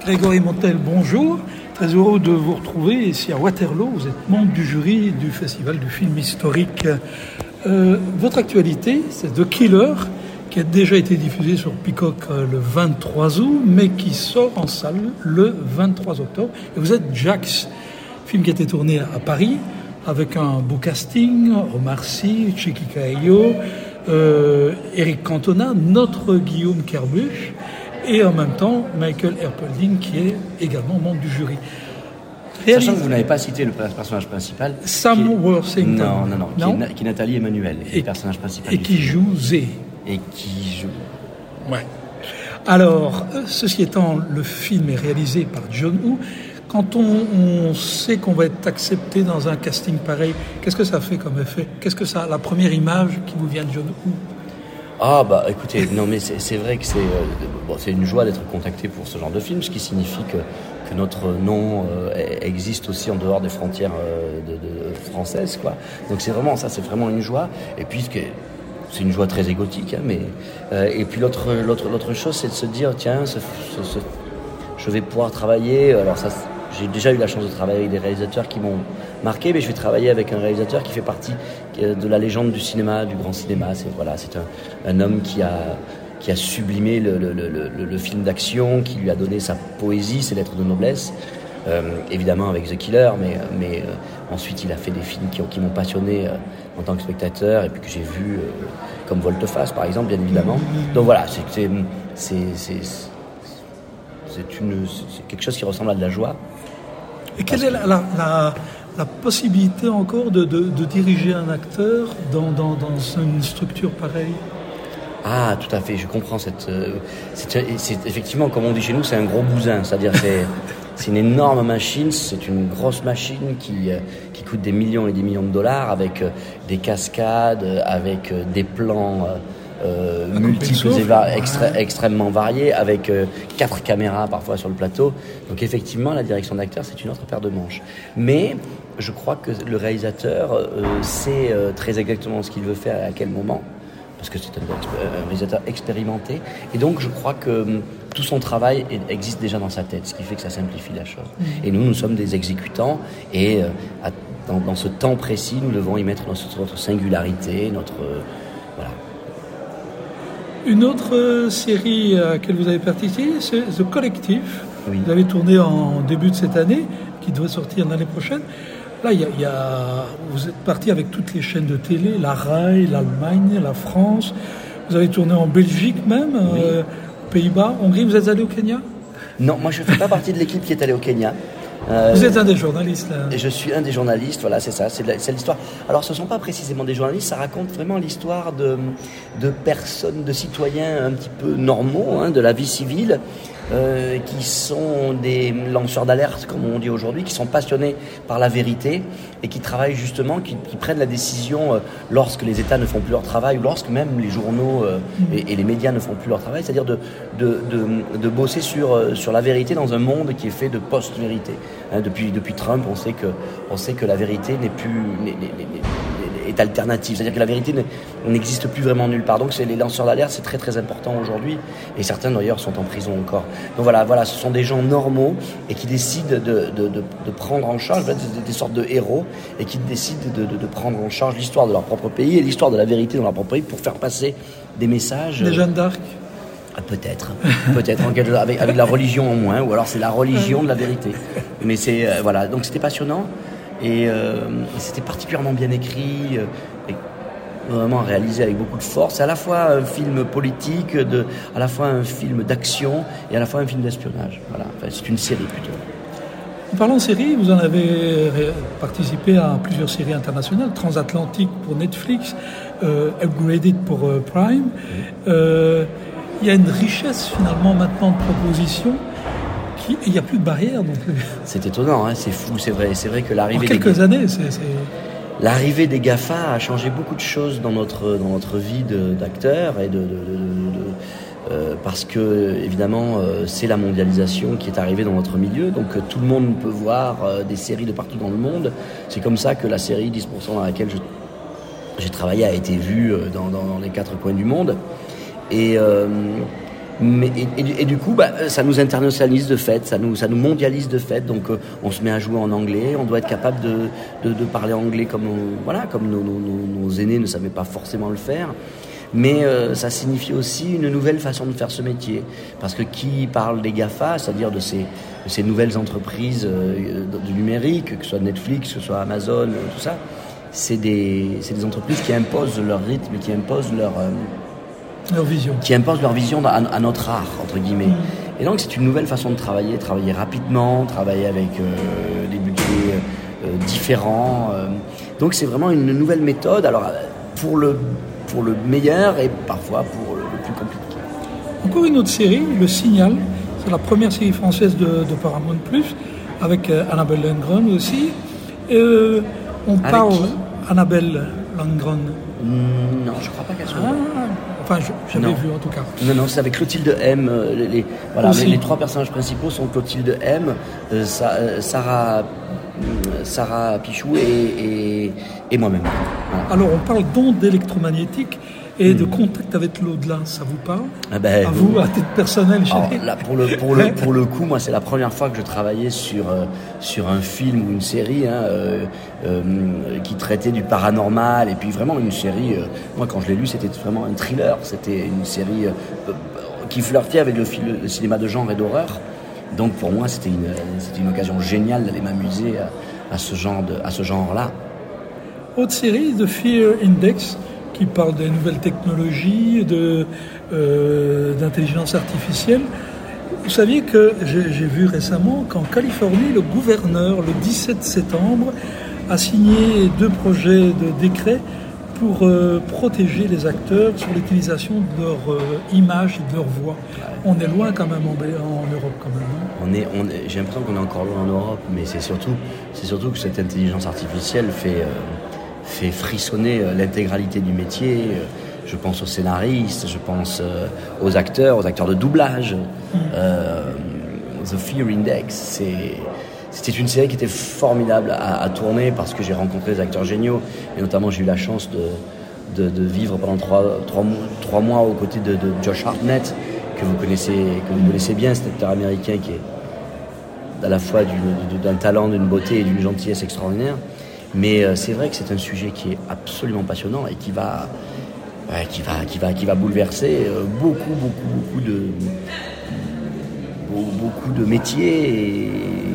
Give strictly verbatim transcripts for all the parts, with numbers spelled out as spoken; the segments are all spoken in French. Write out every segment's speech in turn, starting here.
Grégory Montel, bonjour. Très heureux de vous retrouver ici à Waterloo. Vous êtes membre du jury du Festival du film historique. Euh, votre actualité, c'est The Killer, qui a déjà été diffusé sur Peacock le vingt-trois août, mais qui sort en salle le vingt-trois octobre. Et vous êtes Jax, film qui a été tourné à Paris, avec un beau casting, Omar Sy, Tchéky Karyo, euh, Eric Cantona, notre Guillaume Kerbuch, et en même temps Michael Erpelding, qui est également membre du jury. Réalise... Sachant que vous n'avez pas cité le personnage principal. Sam qui est... Worthington. Non, non, non, non. Qui, est, qui est Nathalie Emmanuel, et, le personnage principal. Et qui film. joue Zé. Et qui joue... Ouais. Alors, ceci étant, le film est réalisé par John Woo. Quand on, on sait qu'on va être accepté dans un casting pareil, qu'est-ce que ça fait comme effet? Qu'est-ce que ça, la première image qui vous vient de John Woo? Ah bah écoutez, non mais c'est, c'est vrai que c'est, euh, bon, c'est une joie d'être contacté pour ce genre de film, ce qui signifie que, que notre nom euh, existe aussi en dehors des frontières euh, de, de françaises, quoi. Donc c'est vraiment ça, c'est vraiment une joie. Et puis c'est une joie très égotique, hein, mais euh, et puis l'autre, l'autre, l'autre chose, c'est de se dire tiens, ce, ce, ce, je vais pouvoir travailler. Alors ça, j'ai déjà eu la chance de travailler avec des réalisateurs qui m'ont marqué, mais je vais travailler avec un réalisateur qui fait partie de la légende du cinéma, du grand cinéma. C'est, voilà, c'est un, un homme qui a, qui a sublimé le, le, le, le, le film d'action, qui lui a donné sa poésie, ses lettres de noblesse, euh, évidemment avec The Killer, mais, mais euh, ensuite il a fait des films qui, qui m'ont passionné euh, en tant que spectateur, et puis que j'ai vu, euh, comme Volte-Face par exemple, bien évidemment. Donc voilà, c'est, c'est, c'est, c'est, c'est, une, c'est quelque chose qui ressemble à de la joie. Et quelle est la, la, la, la possibilité encore de, de, de diriger un acteur dans, dans, dans une structure pareille? Ah, tout à fait, je comprends cette... Euh, c'est, c'est, effectivement, comme on dit chez nous, c'est un gros bousin. C'est-à-dire c'est, c'est une énorme machine, c'est une grosse machine qui, euh, qui coûte des millions et des millions de dollars, avec euh, des cascades, avec euh, des plans... Euh, Euh, multiples et va- extra- extrêmement variés, avec euh, quatre caméras parfois sur le plateau. Donc effectivement, la direction d'acteur, c'est une autre paire de manches. Mais je crois que le réalisateur euh, sait euh, très exactement ce qu'il veut faire et à quel moment, parce que c'est un, un réalisateur expérimenté. Et donc je crois que euh, tout son travail est, existe déjà dans sa tête, ce qui fait que ça simplifie la chose. Mmh. Et nous, nous sommes des exécutants, et euh, à, dans, dans ce temps précis, nous devons y mettre notre, notre singularité, notre... Euh, voilà. Une autre euh, série à laquelle vous avez participé, c'est The Collective. Oui. Vous avez tourné en début de cette année, qui doit sortir l'année prochaine. Là, il y a, il y a, vous êtes parti avec toutes les chaînes de télé, la Rai, l'Allemagne, la France. Vous avez tourné en Belgique même, oui. euh, aux Pays-Bas, Hongrie. Vous êtes allé au Kenya? Non, moi je ne fais pas partie de l'équipe qui est allée au Kenya. Euh, Vous êtes un des journalistes, là. Je suis un des journalistes, voilà, c'est ça, c'est, la, c'est l'histoire. Alors, ce ne sont pas précisément des journalistes, ça raconte vraiment l'histoire de, de personnes, de citoyens un petit peu normaux, hein, de la vie civile, euh, qui sont des lanceurs d'alerte, comme on dit aujourd'hui, qui sont passionnés par la vérité et qui travaillent justement, qui, qui prennent la décision euh, lorsque les États ne font plus leur travail, ou lorsque même les journaux euh, et, et les médias ne font plus leur travail, c'est-à-dire de, de, de, de bosser sur, euh, sur la vérité dans un monde qui est fait de post-vérité. Hein, depuis, depuis Trump, on sait que, on sait que la vérité n'est plus, n'est, n'est, n'est, est alternative. C'est-à-dire que la vérité n'existe plus vraiment nulle part. Donc c'est les lanceurs d'alerte, c'est très très important aujourd'hui. Et certains d'ailleurs sont en prison encore. Donc voilà, voilà, ce sont des gens normaux et qui décident de, de, de, de prendre en charge, des, des sortes de héros, et qui décident de, de, de prendre en charge l'histoire de leur propre pays et l'histoire de la vérité dans leur propre pays pour faire passer des messages. Des Jeanne d'Arc. Ah, peut-être, peut-être avec, avec la religion en moins, ou alors c'est la religion de la vérité. Mais c'est euh, voilà, donc c'était passionnant et, euh, et c'était particulièrement bien écrit, euh, et vraiment réalisé avec beaucoup de force. C'est à la fois un film politique, de, à la fois un film d'action et à la fois un film d'espionnage. Voilà, enfin, c'est une série plutôt. En parlant de séries, vous en avez participé à plusieurs séries internationales, Transatlantique pour Netflix, euh, Upgraded pour euh, Prime. Mmh. Euh, Il y a une richesse finalement maintenant de propositions. Qui, il n'y a plus de barrières non plus. C'est étonnant, hein, c'est fou, c'est vrai. C'est vrai que l'arrivée en quelques des... années, c'est, c'est... l'arrivée des GAFA a changé beaucoup de choses dans notre dans notre vie de, d'acteurs et de, de, de, de euh, parce que évidemment euh, c'est la mondialisation qui est arrivée dans notre milieu, donc euh, tout le monde peut voir euh, des séries de partout dans le monde. C'est comme ça que la série dix pour cent dans laquelle je, j'ai travaillé a été vue euh, dans, dans, dans les quatre coins du monde. Et euh, Mais, et, et, et du coup, bah, ça nous internationalise de fait, ça nous, ça nous mondialise de fait. Donc, euh, on se met à jouer en anglais. On doit être capable de, de, de parler anglais comme, on, voilà, comme nos, nos, nos, nos aînés ne savaient pas forcément le faire. Mais euh, ça signifie aussi une nouvelle façon de faire ce métier. Parce que qui parle des GAFA, c'est-à-dire de ces, de ces nouvelles entreprises euh, du numérique, que ce soit Netflix, que ce soit Amazon, tout ça, c'est des, c'est des entreprises qui imposent leur rythme, qui imposent leur, euh, leur vision, qui imposent leur vision à, à notre art, entre guillemets. Mmh. Et donc c'est une nouvelle façon de travailler, travailler rapidement, travailler avec euh, des budgets euh, différents. Euh. Donc c'est vraiment une nouvelle méthode. Alors pour le pour le meilleur et parfois pour le plus compliqué. Encore une autre série, Le Signal. C'est la première série française de, de Paramount Plus, avec euh, Annabelle Lundgren aussi. Euh, on avec parle Annabelle Lundgren. Mmh, non, je ne crois pas qu'elle soit. Ah, enfin, je, j'avais non. vu en tout cas. Non, non, c'est avec Clotilde M. Les, les, voilà, les, les trois personnages principaux sont Clotilde M, euh, Sarah, Sarah Pichou et, et, et moi-même. Voilà. Alors, on parle d'ondes électromagnétiques et mmh. de contact avec l'au-delà, ça vous parle? Ah ben, à vous, à titre personnel, alors, là, pour le pour le pour le coup, moi, c'est la première fois que je travaillais sur euh, sur un film ou une série hein, euh, euh, qui traitait du paranormal et puis vraiment une série. Euh, moi, quand je l'ai lu, c'était vraiment un thriller. C'était une série euh, qui flirtait avec le, le cinéma de genre et d'horreur. Donc, pour moi, c'était une c'était une occasion géniale d'aller m'amuser à, à ce genre de à ce genre-là. Autre série, The Fear Index, qui parle des nouvelles technologies, de, euh, d'intelligence artificielle. Vous saviez que j'ai, j'ai vu récemment qu'en Californie, le gouverneur, le dix-sept septembre, a signé deux projets de décret pour euh, protéger les acteurs sur l'utilisation de leur euh, image et de leur voix. On est loin quand même en, en Europe quand même. Hein. On est, on est, j'ai l'impression qu'on est encore loin en Europe, mais c'est surtout, c'est surtout que cette intelligence artificielle fait... Euh, fait frissonner l'intégralité du métier. Je pense aux scénaristes, je pense aux acteurs, aux acteurs de doublage. Mmh. Euh, The Fear Index, c'est, c'était une série qui était formidable à, à tourner parce que j'ai rencontré des acteurs géniaux et notamment j'ai eu la chance de, de, de vivre pendant trois, trois, trois mois aux côtés de, de Josh Hartnett, que vous connaissez, que vous connaissez bien, cet acteur américain qui est à la fois d'une, d'un talent, d'une beauté et d'une gentillesse extraordinaire. Mais euh, c'est vrai que c'est un sujet qui est absolument passionnant et qui va, ouais, qui va, qui va, qui va bouleverser euh, beaucoup, beaucoup, beaucoup de, beaucoup de métiers. Et,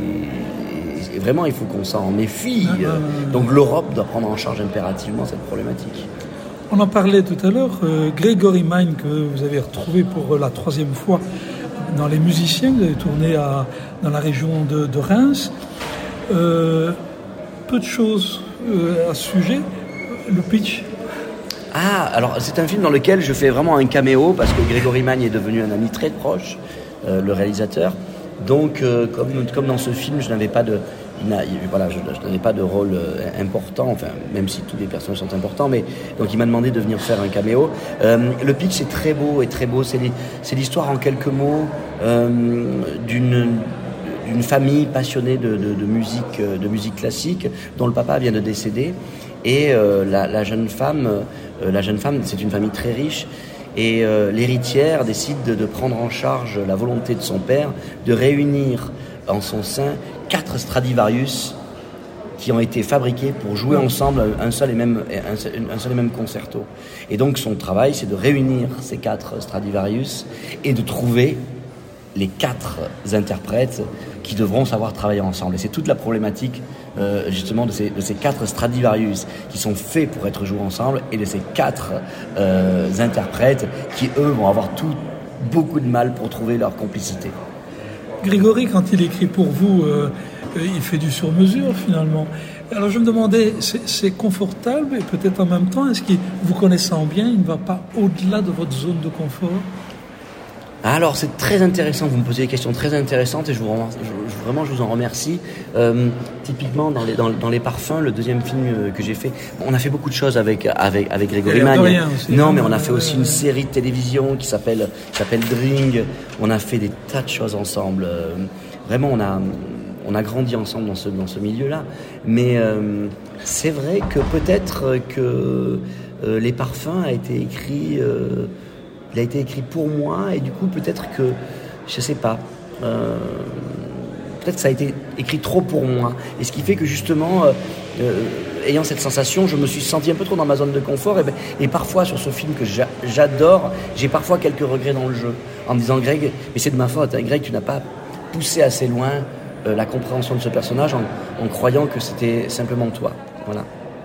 et vraiment, il faut qu'on s'en méfie. Donc l'Europe doit prendre en charge impérativement cette problématique. On en parlait tout à l'heure. Euh, Gregory Mine, que vous avez retrouvé pour la troisième fois dans Les Musiciens, vous avez tourné à, dans la région de, de Reims. Euh, Peu de choses euh, à ce sujet. Le pitch. Ah, alors c'est un film dans lequel je fais vraiment un caméo parce que Grégory Magne est devenu un ami très proche, euh, le réalisateur. Donc, euh, comme, comme dans ce film, je n'avais pas de, voilà, je, je n'avais pas de rôle euh, important, enfin, même si tous les personnages sont importants, mais donc il m'a demandé de venir faire un caméo. Euh, le pitch c'est très beau et très beau. C'est, les, c'est l'histoire en quelques mots euh, d'une d'une famille passionnée de, de, de musique, de musique classique, dont le papa vient de décéder, et euh, la, la jeune femme, euh, la jeune femme, c'est une famille très riche, et euh, l'héritière décide de, de prendre en charge la volonté de son père de réunir en son sein quatre Stradivarius qui ont été fabriqués pour jouer ensemble un seul et même, un seul, un seul et même concerto. Et donc son travail, c'est de réunir ces quatre Stradivarius et de trouver les quatre interprètes qui devront savoir travailler ensemble. Et c'est toute la problématique euh, justement de ces, de ces quatre Stradivarius qui sont faits pour être joués ensemble et de ces quatre euh, interprètes qui, eux, vont avoir tout, beaucoup de mal pour trouver leur complicité. Grégory, quand il écrit pour vous, euh, il fait du sur-mesure finalement. Alors je me demandais, c'est, c'est confortable et peut-être en même temps, est-ce que vous connaissant bien, il ne va pas au-delà de votre zone de confort ? Alors c'est très intéressant, vous me posez des questions très intéressantes et je vous, je, vraiment je vous en remercie. Euh, typiquement dans les, dans, dans les parfums, le deuxième film que j'ai fait, on a fait beaucoup de choses avec, avec, avec Grégory Magne. Non mais on a fait aussi une série de télévision qui s'appelle, qui s'appelle Dring, on a fait des tas de choses ensemble. Euh, vraiment on a, on a grandi ensemble dans ce, dans ce milieu-là. Mais euh, c'est vrai que peut-être que euh, les parfums a été écrit... Euh, il a été écrit pour moi et du coup peut-être que, je sais pas, euh, peut-être que ça a été écrit trop pour moi. Et ce qui fait que justement, euh, euh, ayant cette sensation, je me suis senti un peu trop dans ma zone de confort. Et, ben, et parfois sur ce film que j'a, j'adore, j'ai parfois quelques regrets dans le jeu. En me disant, Greg, mais c'est de ma faute, hein, Greg, tu n'as pas poussé assez loin euh, la compréhension de ce personnage en, en croyant que c'était simplement toi. Voilà.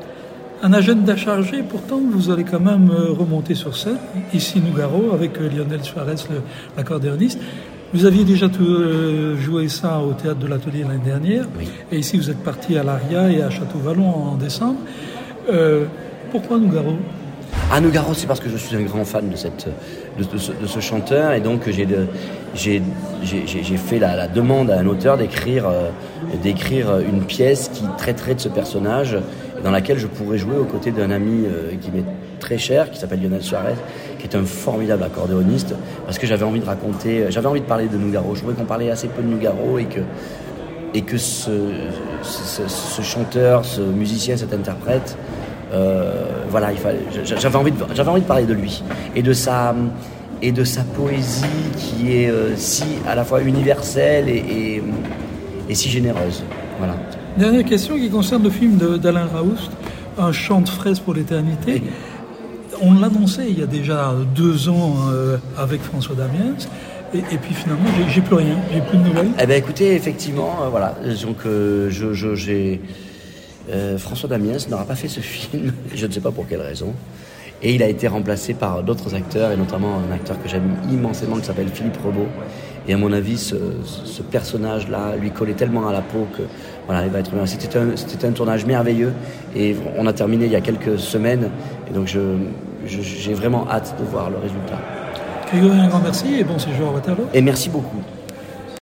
Un agenda chargé, pourtant vous allez quand même remonter sur scène, ici Nougaro, avec Lionel Suarez, le, l'accordéoniste. Vous aviez déjà tout, euh, joué ça au Théâtre de l'Atelier l'année dernière, oui. Et ici vous êtes parti à l'Aria et à Château-Vallon en décembre. Euh, pourquoi Nougaro ? À Nougaro, c'est parce que je suis un grand fan de, cette, de, de, ce, de ce chanteur et donc j'ai, de, j'ai, j'ai, j'ai fait la, la demande à un auteur d'écrire, euh, d'écrire une pièce qui traiterait de ce personnage dans laquelle je pourrais jouer aux côtés d'un ami euh, qui m'est très cher, qui s'appelle Lionel Suarez, qui est un formidable accordéoniste, parce que j'avais envie de raconter, j'avais envie de parler de Nougaro. Je trouvais qu'on parlait assez peu de Nougaro et que, et que ce, ce, ce chanteur, ce musicien, cet interprète, euh, voilà, il fallait, j'avais envie de, j'avais envie de parler de lui et de sa, et de sa poésie qui est euh, si à la fois universelle et, et, et si généreuse. Voilà. Dernière question qui concerne le film de, d'Alain Raoust, Un chant de fraises pour l'éternité. Et on l'annonçait il y a déjà deux ans euh, avec François Damiens. Et, et puis finalement, j'ai, j'ai plus rien, j'ai plus de nouvelles. Eh bien, écoutez, effectivement, euh, voilà. Donc, euh, je, je, j'ai euh, François Damiens n'aura pas fait ce film. Je ne sais pas pour quelle raison. Et il a été remplacé par d'autres acteurs, et notamment un acteur que j'aime immensément qui s'appelle Philippe Rebaud. Et à mon avis, ce, ce personnage-là lui collait tellement à la peau que voilà, il va être bien. C'était un, c'était un tournage merveilleux et on a terminé il y a quelques semaines. Et donc, je, je, j'ai vraiment hâte de voir le résultat. Grégory, un grand merci et bon séjour à Waterloo. Et merci beaucoup.